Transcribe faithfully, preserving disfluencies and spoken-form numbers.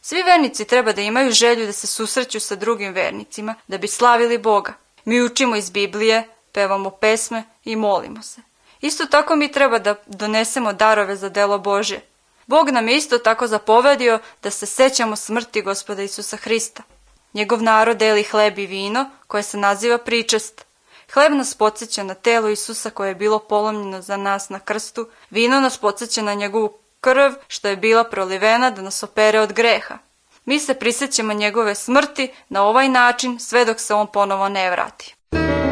Svi vernici treba da imaju želju da se susreću sa drugim vernicima, da bi slavili Boga. Mi učimo iz Biblije, pevamo pesme i molimo se. Isto tako mi treba da donesemo darove za delo Božje. Bog nam je isto tako zapovedio da se sećamo smrti Gospoda Isusa Hrista. Njegov narod deli hleb i vino koje se naziva pričest. Hleb nas podsjeća na telo Isusa koje je bilo polomljeno za nas na krstu, vino nas podsjeća na njegovu krv što je bila prolivena da nas opere od greha. Mi se prisjećamo njegove smrti na ovaj način sve dok se on ponovo ne vrati.